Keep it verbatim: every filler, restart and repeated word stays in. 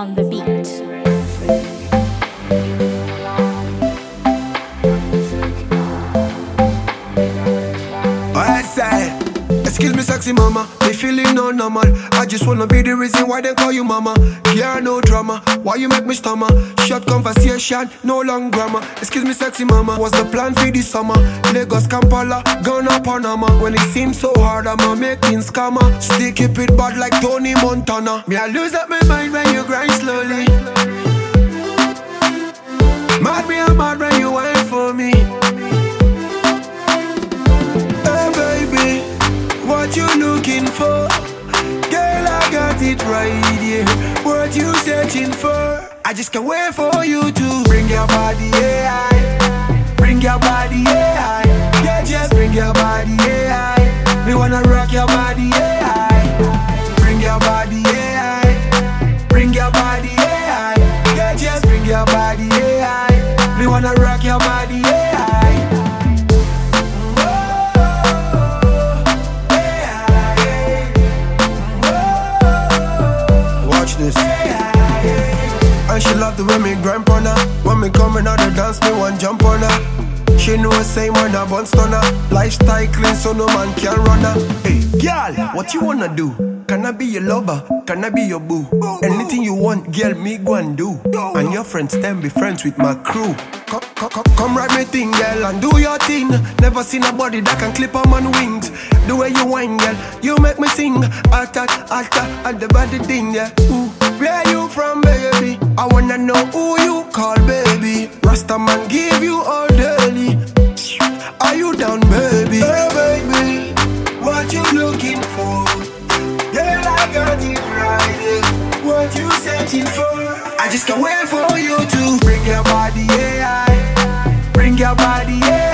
on the beat. I say, excuse me sexy mama, me feeling no normal. I just wanna be the reason why they call you mama. Yeah, no drama, why you make me stammer? Short conversation, no long grammar. Excuse me sexy mama, what's the plan for this summer? Lagos, Kampala, Ghana, Panama. When it seems so hard, I'ma make things scammer. Still keep it bad like Tony Montana. Me I lose up my mind when you grind slowly. Mad me, I'm mad when you wait for me. What you looking for? Girl, I got it right here. What you searching for? I just can't wait for you to bring your body, yeah. Bring your body, yeah. Yeah, just bring your body, yeah. We wanna rock your body, yeah. Bring your body, yeah. Bring your body, yeah. Yeah, just bring your body, yeah. We wanna rock your body, yeah. This. And she love the way me grind on her. When me coming out the dance, me one jump on her. She know same man a bun stunner. Lifestyle clean so no man can run her. Hey, girl, what you wanna do? Can I be your lover? Can I be your boo? Anything you want, girl, me go and do. And your friends then be friends with my crew. Come, come, come, come ride me thing, girl, and do your thing. Never seen a body that can clip on man wings. The way you whine, girl, you make me sing. Attack, attack, and the body thing, yeah. Ooh, where you from, baby? I wanna know who you call, baby. Rasta man give you all daily. Are you down, baby? Hey, baby, what you looking for? Girl, I got it right, yeah. What you searching for? I just can't wait for you to bring your body, yeah. Bring your body, yeah.